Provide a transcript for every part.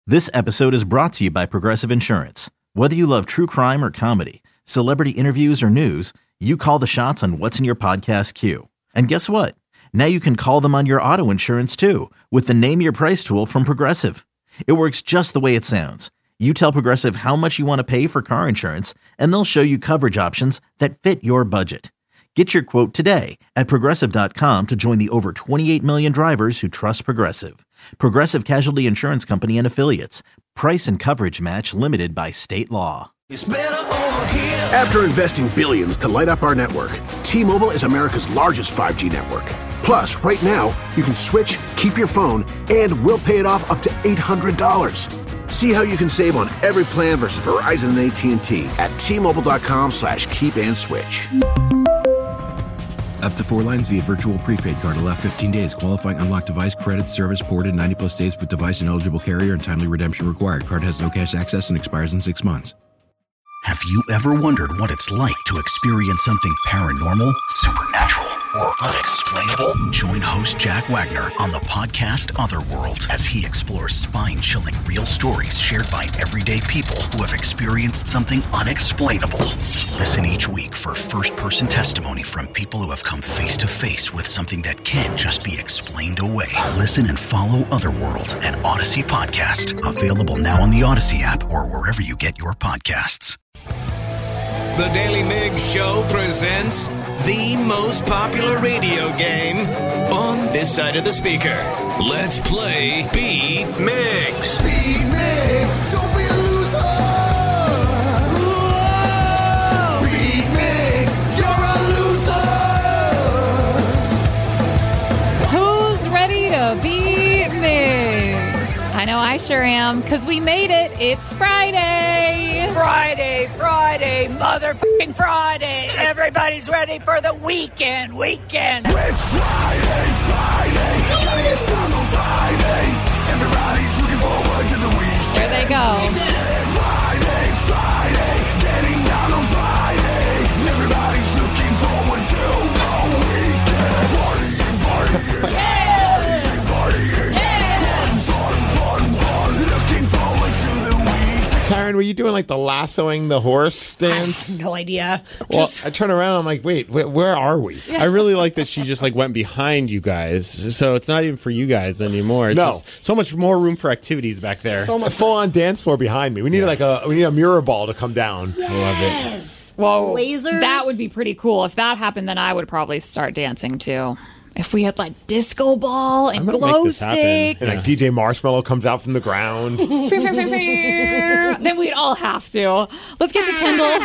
This episode is brought to you by Progressive Insurance. Whether you love true crime or comedy, celebrity interviews or news, you call the shots on what's in your podcast queue. And guess what? Now you can call them on your auto insurance too with the Name Your Price tool from Progressive. It works just the way it sounds. You tell Progressive how much you want to pay for car insurance, and they'll show you coverage options that fit your budget. Get your quote today at Progressive.com to join the over 28 million drivers who trust Progressive. Progressive Casualty Insurance Company and Affiliates. Price and coverage match limited by state law. After investing billions to light up our network, T-Mobile is America's largest 5G network. Plus, right now, you can switch, keep your phone, and we'll pay it off up to $800. See how you can save on every plan versus Verizon and AT&T at T-Mobile.com/keep-and-switch. Up to 4 lines via virtual prepaid card. Allow 15 days. Qualifying unlocked device credit service ported 90-plus days with device and eligible carrier and timely redemption required. Card has no cash access and expires in 6 months. Have you ever wondered what it's like to experience something paranormal, supernatural, or unexplainable? Join host Jack Wagner on the podcast Otherworld as he explores spine-chilling real stories shared by everyday people who have experienced something unexplainable. Listen each week for first-person testimony from people who have come face-to-face with something that can't just be explained away. Listen and follow Otherworld, an Odyssey podcast. Available now on the Odyssey app or wherever you get your podcasts. The Daily Migs Show presents the most popular radio game on this side of the speaker. Let's play Beat Migs. Beat Migs, don't be a loser. Whoa. Beat Migs, you're a loser. Who's ready to beat Migs? I know I sure am, because we made it. It's Friday. Friday, motherfucking Friday. Everybody's ready for the weekend. It's Friday. Getting down on Friday. Everybody's looking forward to the weekend. There they go. Friday. Getting down on Friday. Everybody's looking forward to the weekend. Partying. Fun. Looking forward to the weekend. Taryn, were you doing like the lassoing the horse dance? I have no idea. Well, I turn around, I'm like, wait, where are we? I really like that she just like went behind you guys, so it's not even for you guys anymore. It's just so much more room for activities back there. So much full-on dance floor behind me. We need we need a mirror ball to come down. Yes. I love it. Whoa, Lasers. that would be pretty cool. If that happened, then I would probably start dancing too. If we had like disco ball and glow stick, and like DJ Marshmallow comes out from the ground, then we'd all have to. Let's get to Kendall.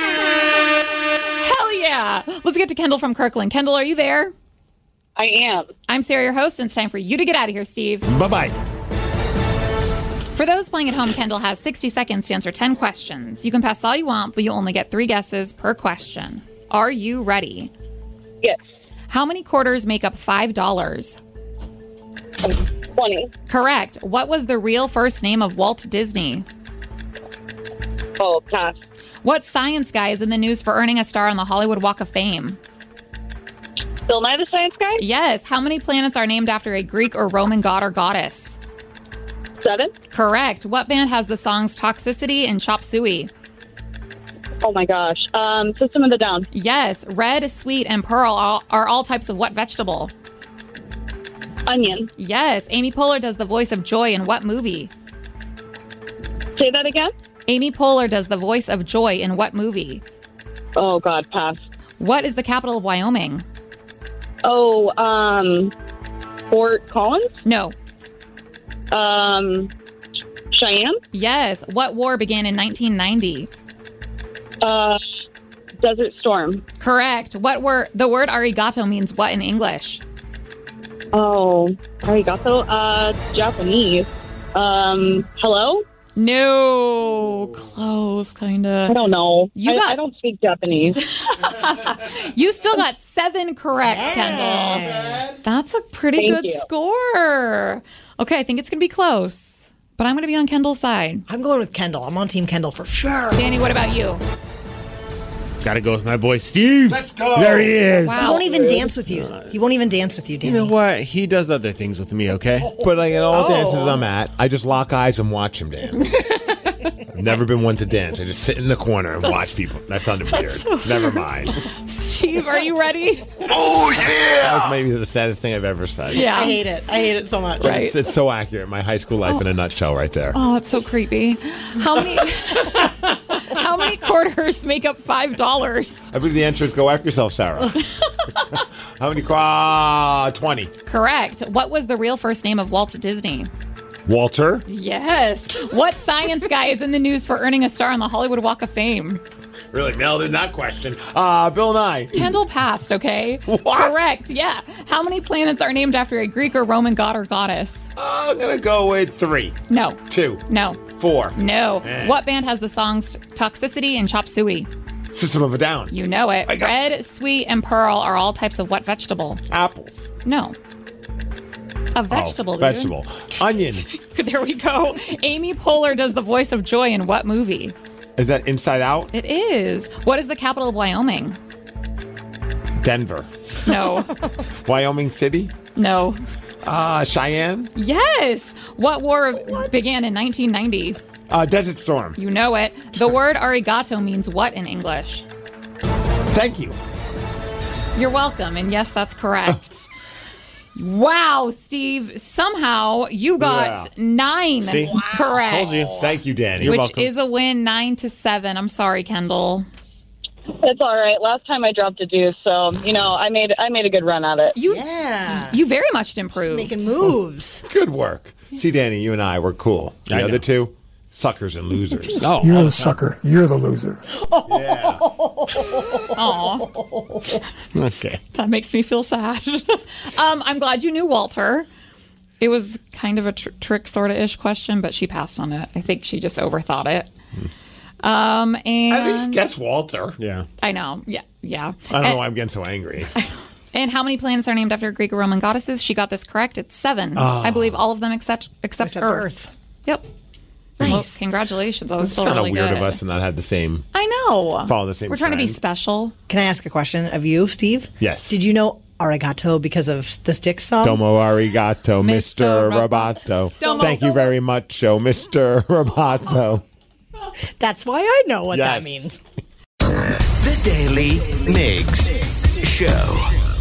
Hell yeah! Let's get to Kendall from Kirkland. Kendall, are you there? I am. I'm Sarah, your host, and it's time for you to get out of here, Steve. Bye-bye. For those playing at home, Kendall has 60 seconds to answer 10 questions. You can pass all you want, but you only get 3 guesses per question. Are you ready? Yes. How many quarters make up $5? 20. Correct. What was the real first name of Walt Disney? Oh, pass. What science guy is in the news for earning a star on the Hollywood Walk of Fame? Bill Nye the Science Guy? Yes. How many planets are named after a Greek or Roman god or goddess? 7. Correct. What band has the songs Toxicity and Chop Suey? Oh my gosh. System of the Down. Yes. Red, sweet, and pearl are all types of what vegetable? Onion. Yes. Amy Poehler does the voice of Joy in what movie? Say that again? Amy Poehler does the voice of Joy in what movie? Oh God, pass. What is the capital of Wyoming? Oh, Fort Collins? No. Cheyenne? Yes. What war began in 1990? Desert Storm. Correct. The word arigato means what in English? Oh, arigato? Japanese. Hello? No. Close, kind of. I don't know. I don't speak Japanese. You still got 7 correct, Kendall. That's a pretty good score. Okay, I think it's going to be close, but I'm going to be on Kendall's side. I'm going with Kendall. I'm on Team Kendall for sure. Danny, what about you? Gotta go with my boy Steve. Let's go. There he is. He won't even dance with you. He won't even dance with you, Danny. You know what? He does other things with me, okay? But like at all dances I'm at, I just lock eyes and watch him dance. I've never been one to dance. I just sit in the corner and watch people. That sounded weird. Never mind. Steve, are you ready? Oh, yeah! That was maybe the saddest thing I've ever said. Yeah. I hate it. I hate it so much. Right. It's so accurate. My high school life in a nutshell right there. Oh, it's so creepy. How many how many quarters make up $5? I believe the answer is go after yourself, Sarah. How many? 20. Correct. What was the real first name of Walt Disney? Walter. Yes. What science guy is in the news for earning a star on the Hollywood Walk of Fame? Really nailed in that question. Bill Nye. Kendall passed, okay? What? Correct, yeah. How many planets are named after a Greek or Roman god or goddess? I'm going to go with 3. No. 2. No. 4. No. What band has the songs Toxicity and Chop Suey? System of a Down. You know it. Red, sweet, and pearl are all types of what vegetable? Apples. No. A vegetable, dude. Vegetable. Onion. There we go. Amy Poehler does the voice of Joy in what movie? Is that Inside Out? It is. What is the capital of Wyoming? Denver. No. Wyoming City? No. Cheyenne? Yes. What war began in 1990? Desert Storm. You know it. The word arigato means what in English? Thank you. You're welcome. And yes, that's correct. Wow, Steve. Somehow you got 9 correct. Told you. Thank you, Danny. You're which welcome. is a win, 9-7. I'm sorry, Kendall. It's all right. Last time I dropped a deuce, so I made a good run at it. You very much improved. Making moves. Good work. See, Danny, you and I were cool. The other two, suckers and losers. Oh, you're the sucker. You're the loser. Yeah. Aw. Okay. That makes me feel sad. I'm glad you knew Walter. It was kind of a trick sort of ish question, but she passed on it. I think she just overthought it. And At least guess Walter. Yeah. I know. Yeah. I don't know why I'm getting so angry. And how many planets are named after Greek or Roman goddesses? She got this correct. It's 7. I believe all of them except Earth. Yep. Nice. Well, congratulations. That was It's still kind of really weird good. of us to not have the same. I know. Follow the same We're trying to be trend. special. Can I ask a question of you, Steve? Yes. Did you know arigato because of the Styx song? Domo arigato, Mr. Roboto. Domo. Thank you very much, Mr. Roboto. That's why I know what that Yes. means. The Daily Migs Show.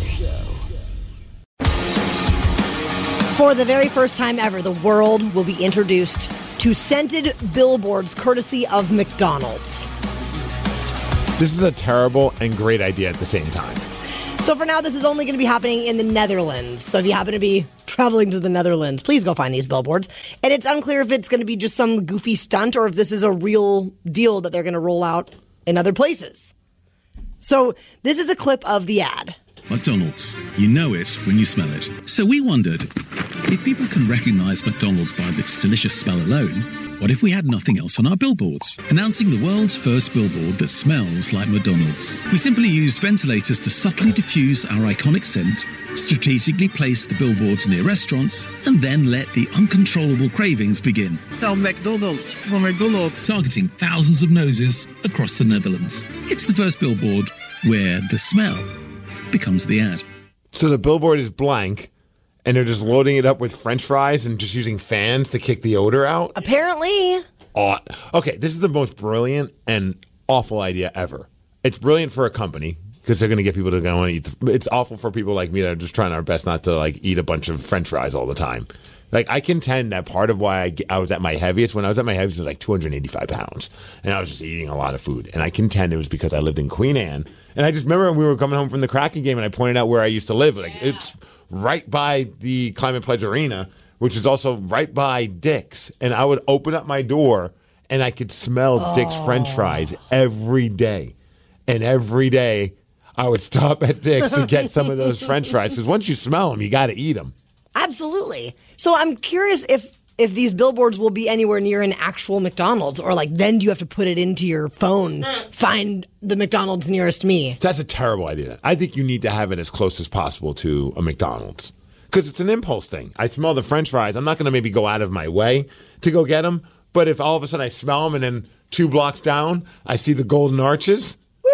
For the very first time ever, the world will be introduced to scented billboards courtesy of McDonald's. This is a terrible and great idea at the same time. So for now, this is only going to be happening in the Netherlands. So if you happen to be traveling to the Netherlands, please go find these billboards. And it's unclear if it's going to be just some goofy stunt or if this is a real deal that they're going to roll out in other places. So this is a clip of the ad. McDonald's. You know it when you smell it. So we wondered, if people can recognize McDonald's by this delicious smell alone, what if we had nothing else on our billboards? Announcing the world's first billboard that smells like McDonald's. We simply used ventilators to subtly diffuse our iconic scent, strategically placed the billboards near restaurants, and then let the uncontrollable cravings begin. Now McDonald's from McDonald's. Targeting thousands of noses across the Netherlands. It's the first billboard where the smell becomes the ad. So the billboard is blank, and they're just loading it up with French fries and just using fans to kick the odor out? Apparently. Oh, okay, this is the most brilliant and awful idea ever. It's brilliant for a company because they're going to get people to go and eat. It's awful for people like me that are just trying our best not to eat a bunch of French fries all the time. I contend that part of why I was at my heaviest, when I was at my heaviest, it was 285 pounds. And I was just eating a lot of food. And I contend it was because I lived in Queen Anne. And I just remember when we were coming home from the Kraken game and I pointed out where I used to live. It's right by the Climate Pledge Arena, which is also right by Dick's. And I would open up my door and I could smell Dick's French fries every day. And every day I would stop at Dick's to get some of those French fries. Because once you smell them, you got to eat them. Absolutely. So I'm curious if these billboards will be anywhere near an actual McDonald's, or then do you have to put it into your phone, find the McDonald's nearest me? That's a terrible idea. I think you need to have it as close as possible to a McDonald's because it's an impulse thing. I smell the French fries. I'm not going to maybe go out of my way to go get them, but if all of a sudden I smell them and then 2 blocks down I see the golden arches,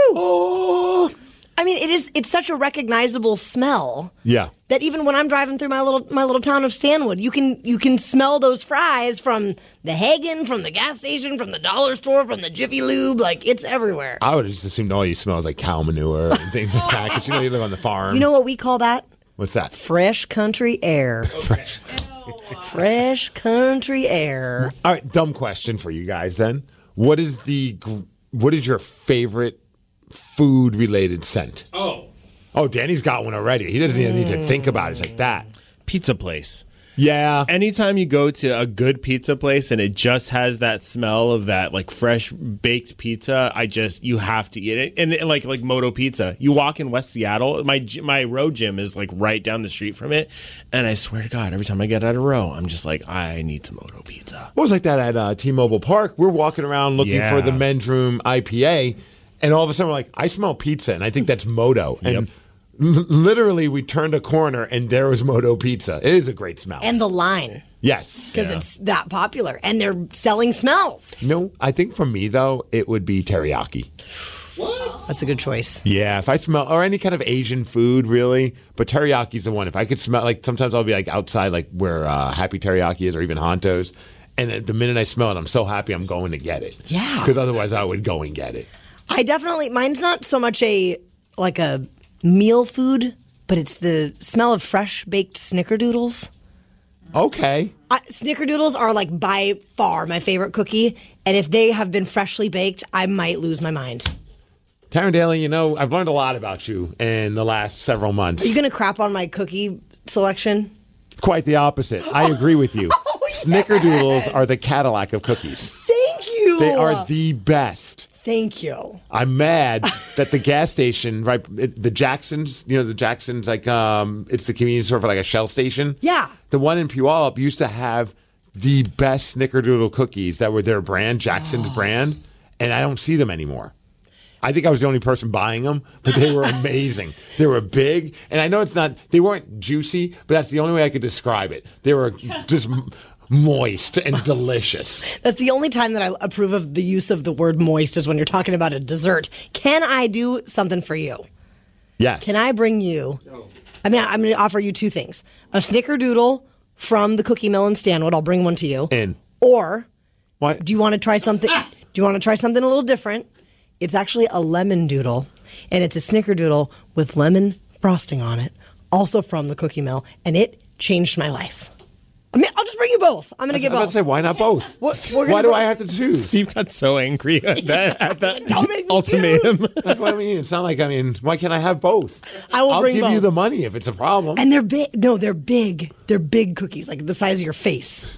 Oh. I mean, it's such a recognizable smell. Yeah. That even when I'm driving through my little town of Stanwood, you can smell those fries from the Hagen, from the gas station, from the dollar store, from the Jiffy Lube. Like, it's everywhere. I would have just assumed all you smell is like cow manure and things like that. Because you live on the farm. You know what we call that? What's that? Fresh country air. Fresh. Fresh country air. All right, dumb question for you guys then. What is your favorite food-related scent? Oh, Danny's got one already. He doesn't even need to think about it. It's like that. Pizza place. Yeah. Anytime you go to a good pizza place and it just has that smell of that like fresh baked pizza, you have to eat it. And like Moto Pizza. You walk in West Seattle, my row gym is like right down the street from it. And I swear to God, every time I get out of row, I'm just like, I need some Moto Pizza. What was like that at T-Mobile Park? We're walking around looking for the men's room IPA, and all of a sudden we're like, I smell pizza, and I think that's Moto. And literally, we turned a corner and there was Moto Pizza. It is a great smell. And the line. Yes. Because it's that popular. And they're selling smells. No, I think for me, though, it would be teriyaki. What? That's a good choice. Yeah, if I smell, or any kind of Asian food, really. But teriyaki's the one. If I could smell, like sometimes I'll be like outside, like where Happy Teriyaki is, or even Honto's. And the minute I smell it, I'm so happy I'm going to get it. Yeah. Because otherwise I would go and get it. Mine's not so much a meal food, but it's the smell of fresh baked snickerdoodles. Okay. Snickerdoodles are like by far my favorite cookie, and if they have been freshly baked, I might lose my mind. Taryn Daly, I've learned a lot about you in the last several months. Are you going to crap on my cookie selection? Quite the opposite. I agree with you. Snickerdoodles are the Cadillac of cookies. Thank you. They are the best. Thank you. I'm mad that the gas station, right, the Jacksons, the Jacksons, like, it's the convenience store for like a Shell station. Yeah. The one in Puyallup used to have the best Snickerdoodle cookies that were their brand, Jackson's brand, and I don't see them anymore. I think I was the only person buying them, but they were amazing. They were big, and I know they weren't juicy, but that's the only way I could describe it. They were just moist and delicious. That's the only time that I approve of the use of the word moist is when you're talking about a dessert. Can I do something for you? Yes. Can I bring you? I'm going to offer you two things. A snickerdoodle from the Cookie Mill in Stanwood. I'll bring one to you. Or what? Do you want to try something? Do you want to try something a little different? It's actually a lemon doodle, and it's a snickerdoodle with lemon frosting on it, also from the Cookie Mill, and it changed my life. I'll just bring you both. I'm going to get both. I was about to say, why not both? Why do I have to choose? Steve got so angry at that Don't make me ultimatum. Like, what I mean, it's not like, why can't I have both? I'll give both. you the money if it's a problem. And they're big. No, they're big. They're big cookies, like the size of your face.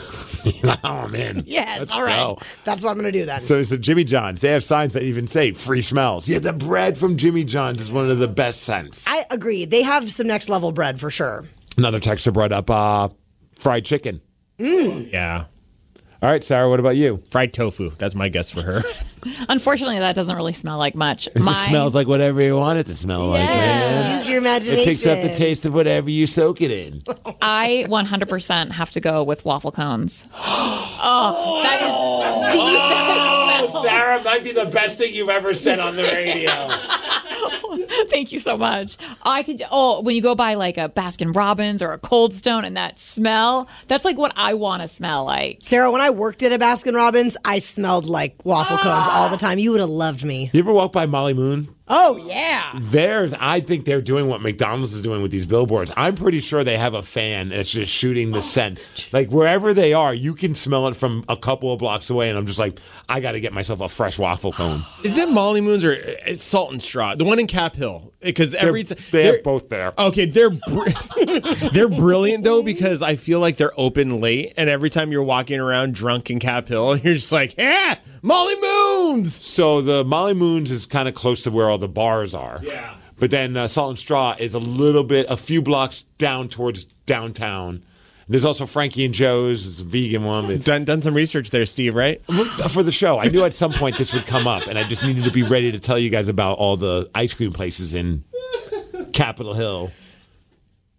I'm in. Yes, Let's all right. go. That's what I'm going to do then. So Jimmy John's. They have signs that even say free smells. Yeah, the bread from Jimmy John's is one of the best scents. I agree. They have some next level bread for sure. Another texter brought up fried chicken. Yeah. All right, Sarah, what about you? Fried tofu. That's my guess for her. Unfortunately, that doesn't really smell like much. It just smells like whatever you want it to smell like, man. Use your imagination. It picks up the taste of whatever you soak it in. I 100% have to go with waffle cones. That is the best smell. Sarah might be the best thing you've ever said on the radio. Thank you so much. When you go by like a Baskin Robbins or a Cold Stone and that smell, that's like what I want to smell like. Sarah, when I worked at a Baskin Robbins, I smelled like waffle cones all the time. You would have loved me. You ever walk by Molly Moon? Oh, yeah. I think they're doing what McDonald's is doing with these billboards. I'm pretty sure they have a fan that's just shooting the scent. Like, wherever they are, you can smell it from a couple of blocks away, and I'm just like, I got to get myself a fresh waffle cone. Is it Molly Moon's or it's Salt and Straw? The one in Cap Hill. Because they're both there. Okay, they're brilliant, though, because I feel like they're open late, and every time you're walking around drunk in Cap Hill, you're just like, yeah, Molly Moon's! So the Molly Moon's is kind of close to where all the bars are. Yeah. But then Salt and Straw is a few blocks down towards downtown. There's also Frankie and Joe's. It's a vegan one. But done some research there, Steve, right? For the show. I knew at some point this would come up, and I just needed to be ready to tell you guys about all the ice cream places in Capitol Hill.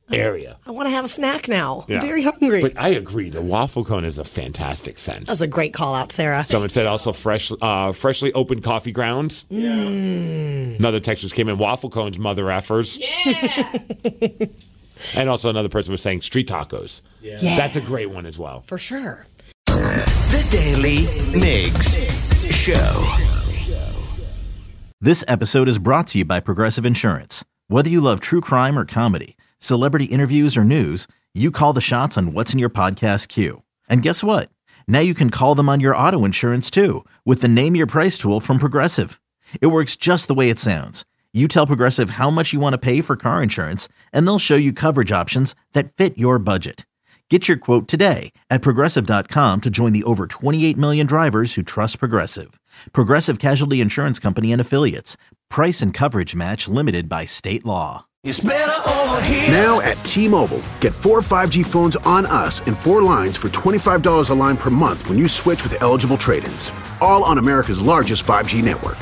area. I want to have a snack now. Yeah. I'm very hungry. But I agree. The waffle cone is a fantastic scent. That was a great call out, Sarah. Someone said also freshly opened coffee grounds. Another text just came in. Waffle cones, mother effers. Yeah. And also another person was saying street tacos. Yeah. That's a great one as well. For sure. The Daily Migs Show. This episode is brought to you by Progressive Insurance. Whether you love true crime or comedy, celebrity interviews or news, you call the shots on what's in your podcast queue. And guess what? Now you can call them on your auto insurance too with the Name Your Price tool from Progressive. It works just the way it sounds. You tell Progressive how much you want to pay for car insurance, and they'll show you coverage options that fit your budget. Get your quote today at Progressive.com to join the over 28 million drivers who trust Progressive. Progressive Casualty Insurance Company and Affiliates. Price and coverage match limited by state law. It's better over here. Now at T-Mobile, get 4 5G phones on us and 4 lines for $25 a line per month when you switch with eligible trade-ins. All on America's largest 5G network.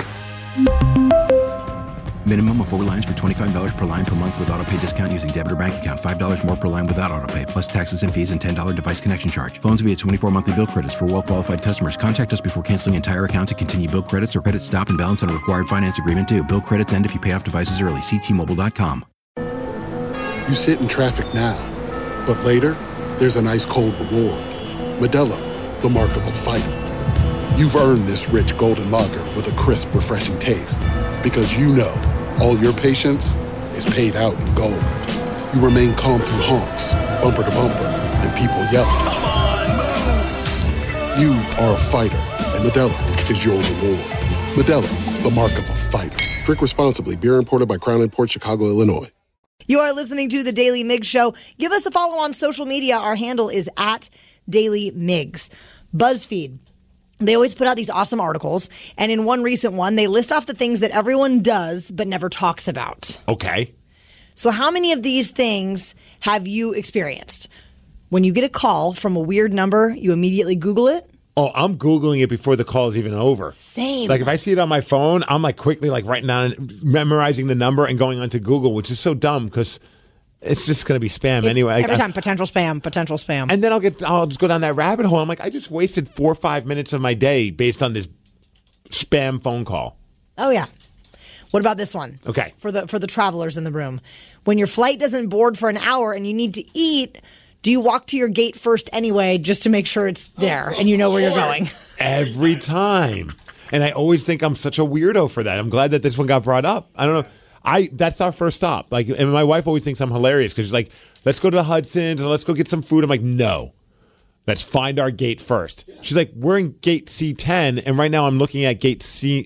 Minimum of 4 lines for $25 per line per month with autopay discount using debit or bank account. $5 more per line without autopay, plus taxes and fees and $10 device connection charge. Phones via 24 monthly bill credits for well-qualified customers. Contact us before canceling entire account to continue bill credits or credit stop and balance on a required finance agreement due. Bill credits end if you pay off devices early. See T-Mobile.com. You sit in traffic now, but later, there's an ice-cold reward. Modelo, the mark of a fighter. You've earned this rich golden lager with a crisp, refreshing taste. Because you know all your patience is paid out in gold. You remain calm through honks, bumper to bumper, and people yelling. Come on, move. You are a fighter, and Modelo is your reward. Modelo, the mark of a fighter. Drink responsibly. Beer imported by Crown Imports, Chicago, Illinois. You are listening to The Daily Migs Show. Give us a follow on social media. Our handle is at Daily Migs. BuzzFeed. They always put out these awesome articles. And in one recent one, they list off the things that everyone does but never talks about. Okay. So how many of these things have you experienced? When you get a call from a weird number, you immediately Google it? Oh, I'm Googling it before the call is even over. Same. Like if I see it on my phone, I'm like quickly like writing down, memorizing the number and going onto Google, which is so dumb because it's just going to be spam anyway. Every time, potential spam. And then I'll just go down that rabbit hole. I'm like, I just wasted 4 or 5 minutes of my day based on this spam phone call. Oh, yeah. What about this one? Okay. For the travelers in the room. When your flight doesn't board for an hour and you need to eat, do you walk to your gate first anyway just to make sure it's there and you know where you're going? Every time. And I always think I'm such a weirdo for that. I'm glad that this one got brought up. I don't know. That's our first stop. Like, and my wife always thinks I'm hilarious because she's like, let's go to the Hudson's and let's go get some food. I'm like, no. Let's find our gate first. She's like, we're in gate C10, and right now I'm looking at gate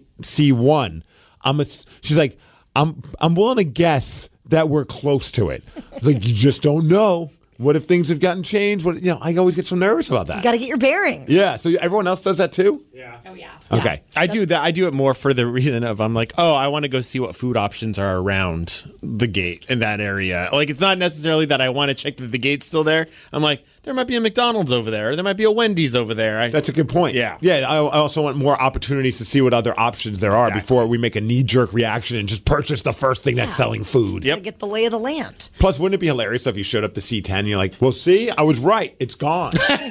C1. She's like, I'm willing to guess that we're close to it. I was like, you just don't know. What if things have gotten changed? I always get so nervous about that. You got to get your bearings. Yeah. So everyone else does that too? Yeah. Oh, yeah. Okay. I do that. I do it more for the reason of I'm like, oh, I want to go see what food options are around the gate in that area. Like, it's not necessarily that I want to check that the gate's still there. I'm like, there might be a McDonald's over there. Or there might be a Wendy's over there. That's a good point. Yeah. Yeah. I also want more opportunities to see what other options there are before we make a knee-jerk reaction and just purchase the first thing that's selling food. Yep. Get the lay of the land. Plus, wouldn't it be hilarious if you showed up to C10 and you're like, well, see, I was right. It's gone.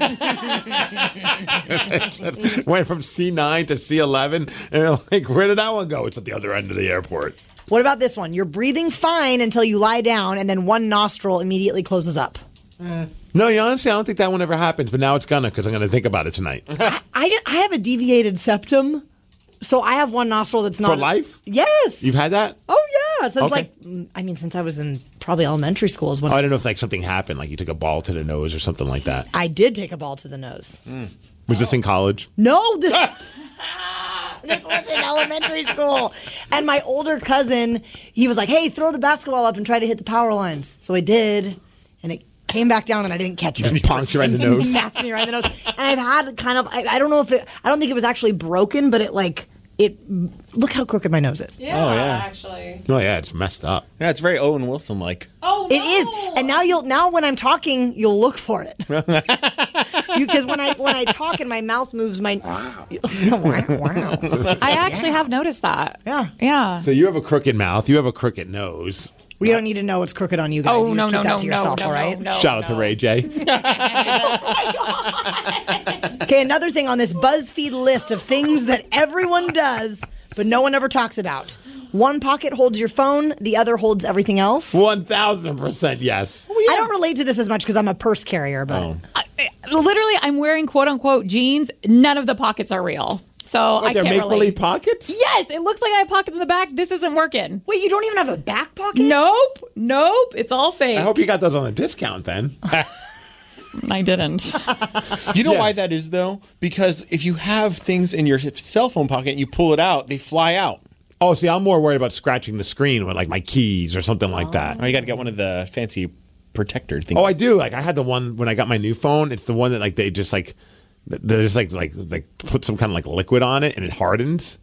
Just went from C9 to C11. And you're like, where did that one go? It's at the other end of the airport. What about this one? You're breathing fine until you lie down and then one nostril immediately closes up. No, honestly, I don't think that one ever happens, but now it's gonna because I'm going to think about it tonight. I have a deviated septum, so I have one nostril that's not... For life? Yes. You've had that? Oh, yeah. Since Okay. since I was in probably elementary school is when... I don't know if like something happened, like you took a ball to the nose or something like that. I did take a ball to the nose. Was this in college? No, this was in elementary school. And my older cousin, he was like, hey, throw the basketball up and try to hit the power lines. So I did, and it came back down and I didn't catch it. Just punked you right in the nose. Smacked me right in the nose. And I've had kind of, I don't know if it, I don't think it was actually broken, but look how crooked my nose is. Yeah, Oh, yeah. actually. Oh, yeah, it's messed up. Yeah, it's very Owen Wilson-like. Oh, It is. And now when I'm talking, you'll look for it. Because when I talk and my mouth moves, wow. I actually have noticed that. Yeah. Yeah. So you have a crooked mouth, you have a crooked nose. We don't need to know what's crooked on you guys. Oh, you just keep that to yourself, all right? Shout out to Ray J. Okay, another thing on this BuzzFeed list of things that everyone does, but no one ever talks about. One pocket holds your phone, the other holds everything else. 1,000% yes. I don't relate to this as much because I'm a purse carrier, but Literally, I'm wearing quote unquote jeans. None of the pockets are real. So I They're can't make-believe relate. pockets? Yes, it looks like I have pockets in the back. This isn't working. Wait, you don't even have a back pocket? Nope. It's all fake. I hope you got those on a discount then. I didn't. You know why that is, though? Because if you have things in your cell phone pocket and you pull it out, they fly out. Oh, see, I'm more worried about scratching the screen with like my keys or something like that. Oh, you got to get one of the fancy protector things. Oh, I do. Like I had the one when I got my new phone. It's the one that like they just like put some kind of like liquid on it and it hardens.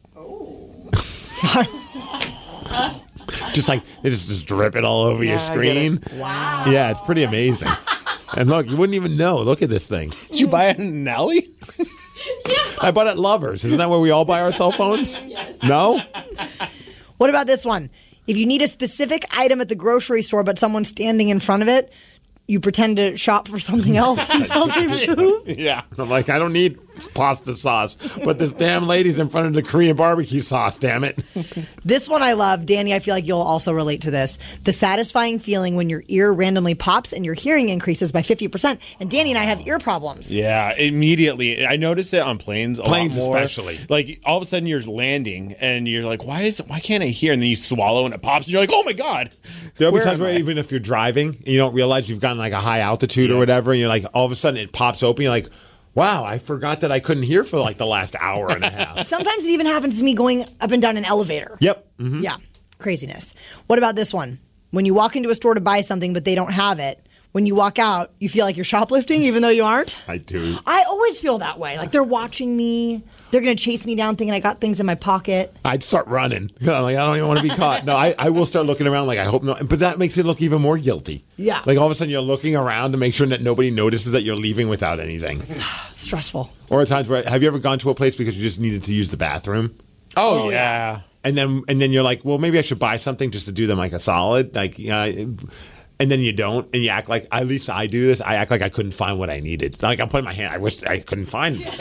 Just like they just drip it all over your screen. Wow. Yeah, it's pretty amazing. And look, you wouldn't even know. Look at this thing. Did you buy it in an alley? I bought it at Lovers. Isn't that where we all buy our cell phones? Yes. No? What about this one? If you need a specific item at the grocery store, but someone's standing in front of it, you pretend to shop for something else until they move? Yeah. I'm like, I don't need pasta sauce, but this damn lady's in front of the Korean barbecue sauce, damn it. This one I love. Danny, I feel like you'll also relate to this. The satisfying feeling when your ear randomly pops and your hearing increases by 50%. And Danny and I have ear problems. Yeah, immediately. I notice it on planes a Planes lot more. especially. Like, all of a sudden you're landing and you're like, why can't I hear? And then you swallow and it pops and you're like, oh my God. There'll be Where times am where I? even if you're driving and you don't realize you've gotten like a high altitude or whatever, and you're like, all of a sudden it pops open, you're like, wow, I forgot that I couldn't hear for like the last hour and a half. Sometimes it even happens to me going up and down an elevator. Yep. Mm-hmm. Yeah. Craziness. What about this one? When you walk into a store to buy something, but they don't have it, when you walk out, you feel like you're shoplifting, even though you aren't? I do. I always feel that way. Like they're watching me. They're going to chase me down thinking I got things in my pocket. I'd start running. I'm like, I don't even want to be caught. No, I will start looking around like, I hope not. But that makes it look even more guilty. Yeah. Like all of a sudden you're looking around to make sure that nobody notices that you're leaving without anything. Stressful. Or at times where, have you ever gone to a place because you just needed to use the bathroom? Oh, yeah. And then you're like, well, maybe I should buy something just to do them like a solid. Like, and then you don't, and you act like, at least I do this, I act like I couldn't find what I needed. Like I'm putting my hand, I wish I couldn't find it.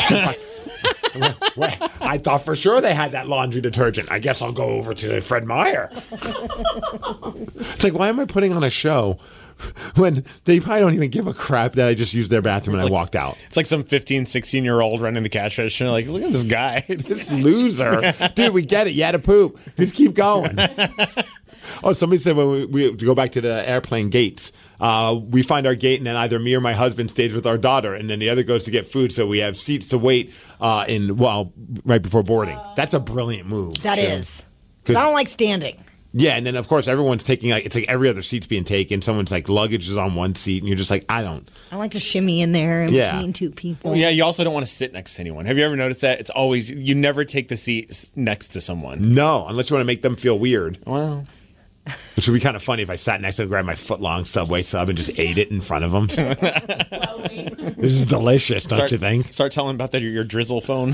I thought for sure they had that laundry detergent. I guess I'll go over to Fred Meyer. It's like, why am I putting on a show when they probably don't even give a crap that I just used their bathroom and I walked out? It's like some 15, 16-year-old running the cash register. Like, look at this guy. This loser. Dude, we get it. You had to poop. Just keep going. Oh, somebody said when we to go back to the airplane gates, we find our gate and then either me or my husband stays with our daughter and then the other goes to get food so we have seats to wait right before boarding. That's a brilliant move. That is. Because I don't like standing. Yeah, and then of course everyone's taking it's like every other seat's being taken. Someone's like luggage is on one seat and you're just like, I like to shimmy in there in between two people. Yeah, you also don't want to sit next to anyone. Have you ever noticed that? It's always, you never take the seat next to someone. No, unless you want to make them feel weird. Well, which would be kind of funny if I sat next to them, grabbed my foot-long Subway sub, and just ate it in front of them. This is delicious, don't you think? Start telling about your drizzle phone.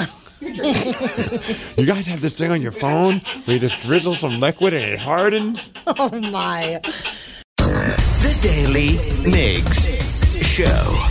You guys have this thing on your phone where you just drizzle some liquid and it hardens? Oh, my. The Daily Migs Show.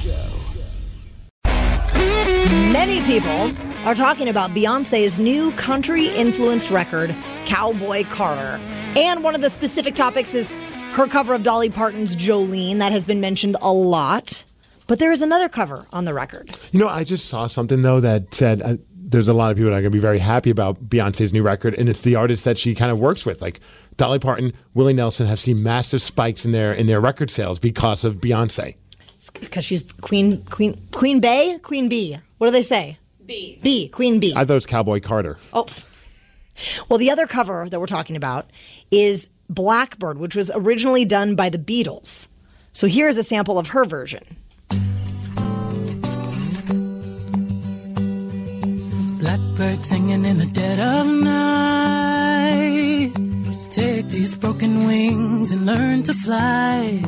Many people are talking about Beyonce's new country-influenced record, Cowboy Carter. And one of the specific topics is her cover of Dolly Parton's Jolene. That has been mentioned a lot. But there is another cover on the record. You know, I just saw something, though, that said there's a lot of people that are going to be very happy about Beyonce's new record, and it's the artists that she kind of works with. Like Dolly Parton, Willie Nelson have seen massive spikes in their record sales because of Beyonce. Because she's Queen Bey? Queen Bee. What do they say? B. Queen Bee. I thought it was Cowboy Carter. Oh. Well, the other cover that we're talking about is Blackbird, which was originally done by the Beatles. So here's a sample of her version. Blackbird singing in the dead of night. Take these broken wings and learn to fly.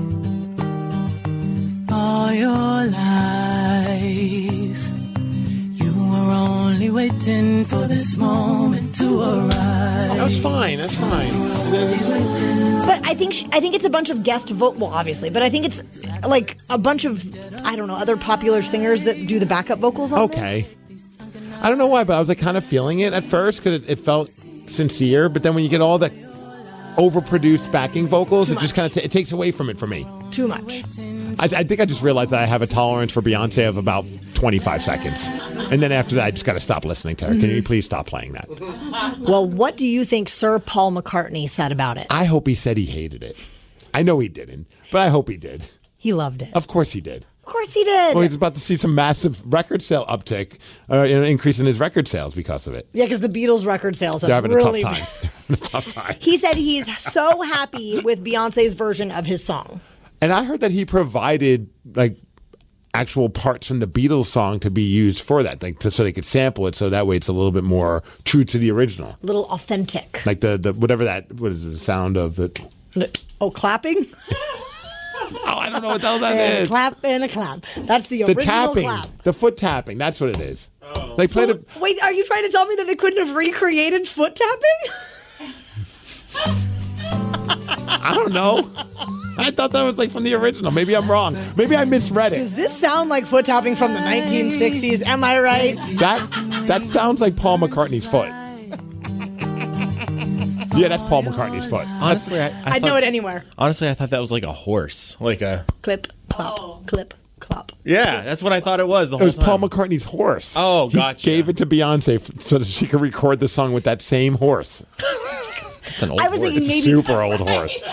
All your life, you were only waiting for this moment to arrive. That's fine. That's fine. But I think it's a bunch of guest well, obviously, but I think it's like a bunch of, I don't know, other popular singers that do the backup vocals on this. I don't know why, but I was like kind of feeling it at first because it felt sincere. But then when you get all the overproduced backing vocals, it just kind of it takes away from it for me. Too much. I think I just realized that I have a tolerance for Beyonce of about 25 seconds. And then after that, I just got to stop listening to her. Can you please stop playing that? Well, what do you think Sir Paul McCartney said about it? I hope he said he hated it. I know he didn't, but I hope he did. He loved it. Of course he did. Of course he did. Well, he's about to see some massive record sale uptick, an increase in his record sales because of it. Yeah, because the Beatles' record sales They're have having really a tough time. They're having a tough time. He said he's so happy with Beyonce's version of his song. And I heard that he provided like actual parts from the Beatles song to be used for that, like so they could sample it, so that way it's a little bit more true to the original, a little authentic. Like the whatever that what is the sound of it? Oh, clapping. Oh, I don't know what the hell that is. Clap and a clap. That's the original tapping, clap. the foot tapping. That's what it is. Oh. They played it. Wait, are you trying to tell me that they couldn't have recreated foot tapping? I don't know. I thought that was like from the original. Maybe I'm wrong. Maybe I misread it. Does this sound like foot tapping from the 1960s? Am I right? That sounds like Paul McCartney's foot. Yeah, that's Paul McCartney's foot. Honestly, I'd know it anywhere. Honestly, I thought that was like a horse, like a clip, clop, clip, clop. Yeah, that's what I thought it was the whole time. It was Paul McCartney's horse. Oh, gotcha. He gave it to Beyonce so that she could record the song with that same horse. It's an old horse. It's a super old horse.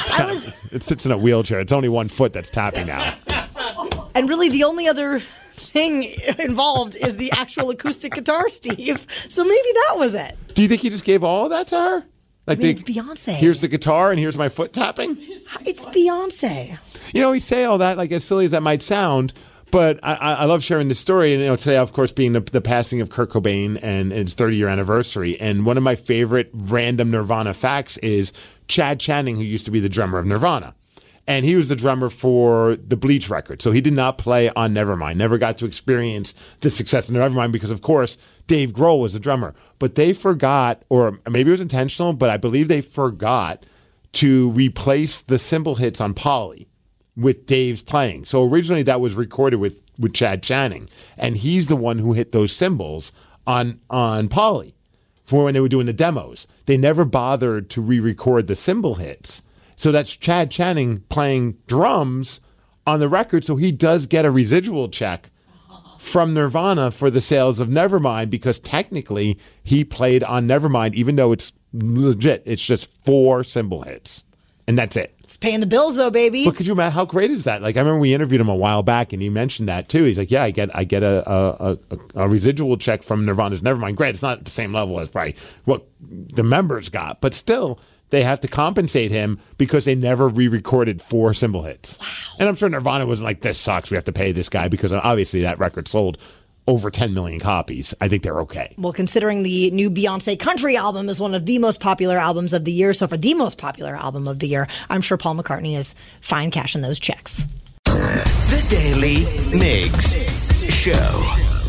It sits in a wheelchair. It's only one foot that's tapping now. And really, the only other thing involved is the actual acoustic guitar, Steve. So maybe that was it. Do you think he just gave all of that to her? Like it's Beyonce. Here's the guitar and here's my foot tapping? It's Beyonce. You know, we say all that, like as silly as that might sound, but I love sharing this story. And today, of course, being the passing of Kurt Cobain and its 30-year anniversary. And one of my favorite random Nirvana facts is Chad Channing, who used to be the drummer of Nirvana. And he was the drummer for the Bleach record. So he did not play on Nevermind, never got to experience the success of Nevermind because, of course, Dave Grohl was the drummer. But they forgot, or maybe it was intentional, but I believe they forgot to replace the cymbal hits on Polly with Dave's playing. So originally that was recorded with Chad Channing. And he's the one who hit those cymbals on Polly for when they were doing the demos. They never bothered to re-record the cymbal hits. So that's Chad Channing playing drums on the record, so he does get a residual check from Nirvana for the sales of Nevermind because technically he played on Nevermind, even though it's legit. It's just 4 cymbal hits, and that's it. It's paying the bills, though, baby. But could you imagine how great is that? Like I remember we interviewed him a while back, and he mentioned that too. He's like, "Yeah, I get a residual check from Nirvana's Nevermind. Great, it's not at the same level as probably what the members got, but still." They have to compensate him because they never re-recorded 4 cymbal hits. Wow. And I'm sure Nirvana wasn't like, this sucks, we have to pay this guy, because obviously that record sold over 10 million copies. I think they're okay. Well, considering the new Beyonce country album is one of the most popular albums of the year, so for the most popular album of the year, I'm sure Paul McCartney is fine cashing those checks. The Daily Migs Show.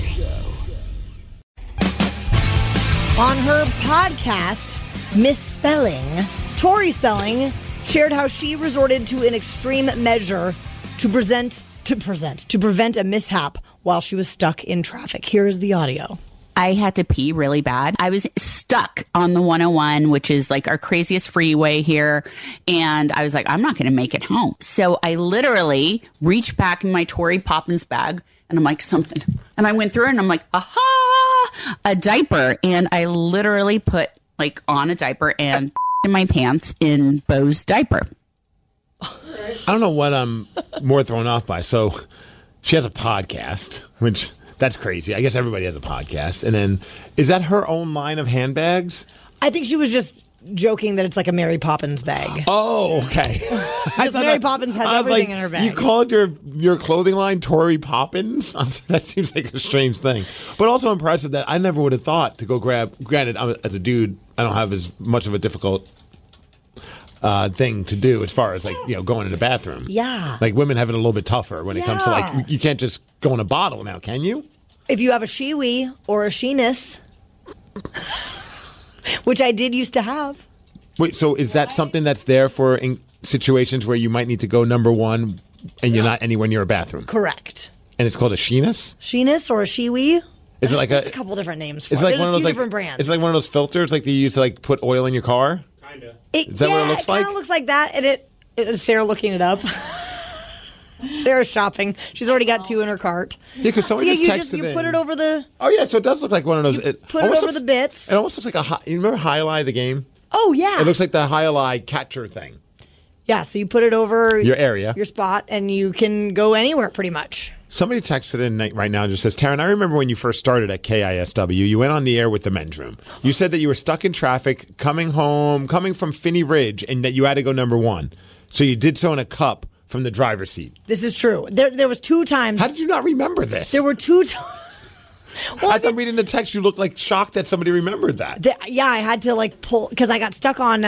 On her podcast, Misspelling, Tori Spelling shared how she resorted to an extreme measure to prevent a mishap while she was stuck in traffic. Here is the audio. I had to pee really bad. I was stuck on the 101, which is like our craziest freeway here. And I was like, I'm not going to make it home. So I literally reached back in my Tori Poppins bag and I'm like, something. And I went through it and I'm like, aha, a diaper. And I literally put like on a diaper and in my pants in Bo's diaper. I don't know what I'm more thrown off by. So she has a podcast, which that's crazy. I guess everybody has a podcast. And then is that her own line of handbags? I think she was just joking that it's like a Mary Poppins bag. Oh, okay. Because Mary Poppins has everything in her bag. You called your clothing line Tori Poppins? That seems like a strange thing. But also impressive that I never would have thought to go grab, granted, as a dude, I don't have as much of a difficult thing to do as far as like, going in the bathroom. Yeah. Like women have it a little bit tougher when it comes to like, you can't just go in a bottle now, can you? If you have a Shiwi or a Sheenus, which I did used to have. Wait, so is that something that's there for in situations where you might need to go number one and you're not anywhere near a bathroom? Correct. And it's called a Sheenus? Sheenus or a Shiwi? Is it like There's a couple different names for it. It's like There's one of a those few like different brands. It's like one of those filters like they use to like put oil in your car? Kinda. Is that what it looks like? It kind of looks like that, and it is Sarah looking it up. Sarah's shopping. She's already got 2 in her cart. Yeah, because someone just texted you in. put it over the. Oh yeah, so it does look like one of those. Put it over the bits. It almost looks like a. You remember Highlight, the game? Oh yeah. It looks like the Highlight catcher thing. Yeah, so you put it over your area, your spot, and you can go anywhere pretty much. Somebody texted in right now and just says, Taryn, I remember when you first started at KISW, you went on the air with the men's room. You said that you were stuck in traffic coming from Finney Ridge and that you had to go number one. So you did so in a cup from the driver's seat. This is true. There was 2 times. How did you not remember this? There were 2 times. Well, I thought reading the text, you looked like shocked that somebody remembered that. I had to pull because I got stuck on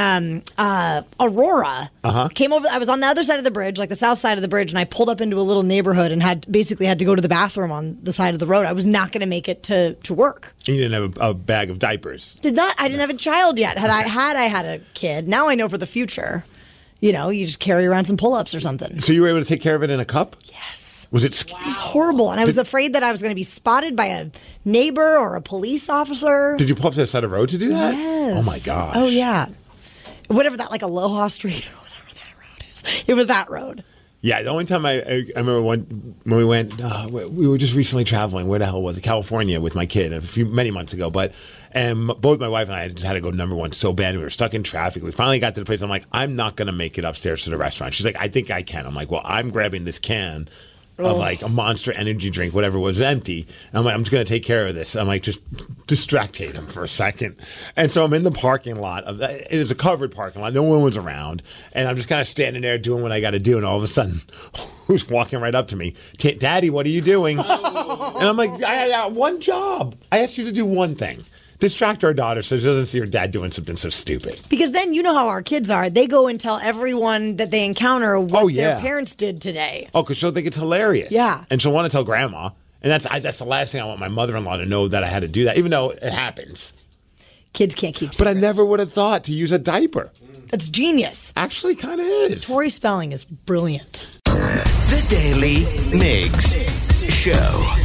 Aurora. Came over. I was on the other side of the bridge, like the south side of the bridge, and I pulled up into a little neighborhood and had to go to the bathroom on the side of the road. I was not going to make it to work. You didn't have a bag of diapers. I didn't have a child yet. I had a kid. Now I know for the future. You just carry around some pull-ups or something. So you were able to take care of it in a cup? Yes. Was it? It was horrible, and I was afraid that I was going to be spotted by a neighbor or a police officer. Did you pull up to the side of the road to do that? Yes. Oh my gosh. Oh yeah. Whatever that, like Aloha Street or whatever that road is. It was that road. Yeah, the only time I remember when we went, we were just recently traveling. Where the hell was it? California with my kid many months ago. And both my wife and I just had to go number one so bad. We were stuck in traffic. We finally got to the place. I'm like, I'm not going to make it upstairs to the restaurant. She's like, I think I can. I'm like, well, I'm grabbing this can of like a Monster energy drink, whatever was empty. And I'm like, I'm just going to take care of this. I'm like, just distractate him for a second. And so I'm in the parking lot. It was a covered parking lot. No one was around. And I'm just kind of standing there doing what I got to do. And all of a sudden, who's walking right up to me? Daddy, what are you doing? And I'm like, I got one job. I asked you to do one thing. Distract our daughter so she doesn't see her dad doing something so stupid. Because then you know how our kids are. They go and tell everyone that they encounter what their parents did today. Oh, because she'll think it's hilarious. Yeah. And she'll want to tell grandma. And that's the last thing I want my mother-in-law to know, that I had to do that, even though it happens. Kids can't keep secrets. But I never would have thought to use a diaper. It's genius. Actually kind of is. Tori Spelling is brilliant. The Daily Migs Show.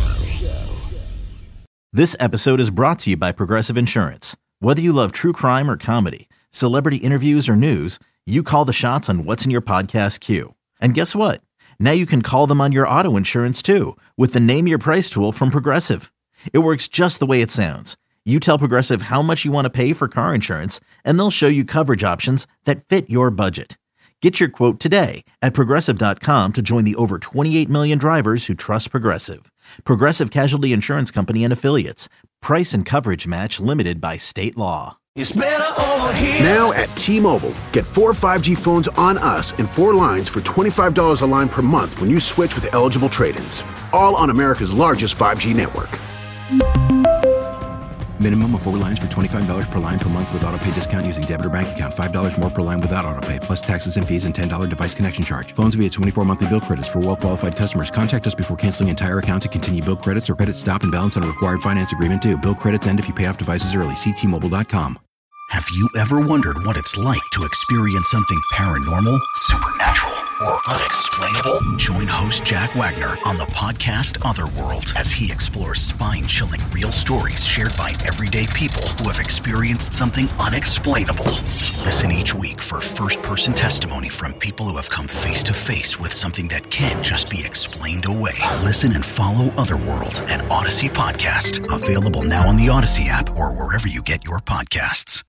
This episode is brought to you by Progressive Insurance. Whether you love true crime or comedy, celebrity interviews or news, you call the shots on what's in your podcast queue. And guess what? Now you can call them on your auto insurance too, with the Name Your Price tool from Progressive. It works just the way it sounds. You tell Progressive how much you want to pay for car insurance, and they'll show you coverage options that fit your budget. Get your quote today at Progressive.com to join the over 28 million drivers who trust Progressive. Progressive Casualty Insurance Company and Affiliates. Price and coverage match limited by state law. It's better over here. Now at T-Mobile, get 4 5G phones on us and 4 lines for $25 a line per month when you switch with eligible trade-ins. All on America's largest 5G network. Minimum of 4 lines for $25 per line per month with autopay discount using debit or bank account. $5 more per line without autopay, plus taxes and fees and $10 device connection charge. Phones via 24 monthly bill credits for well-qualified customers. Contact us before canceling entire account to continue bill credits or credit stop and balance on a required finance agreement due. Bill credits end if you pay off devices early. See T-Mobile.com. Have you ever wondered what it's like to experience something paranormal, supernatural, or unexplainable? Join host Jack Wagner on the podcast Otherworld as he explores spine-chilling real stories shared by everyday people who have experienced something unexplainable. Listen each week for first-person testimony from people who have come face-to-face with something that can't just be explained away. Listen and follow Otherworld, an Odyssey podcast. Available now on the Odyssey app or wherever you get your podcasts.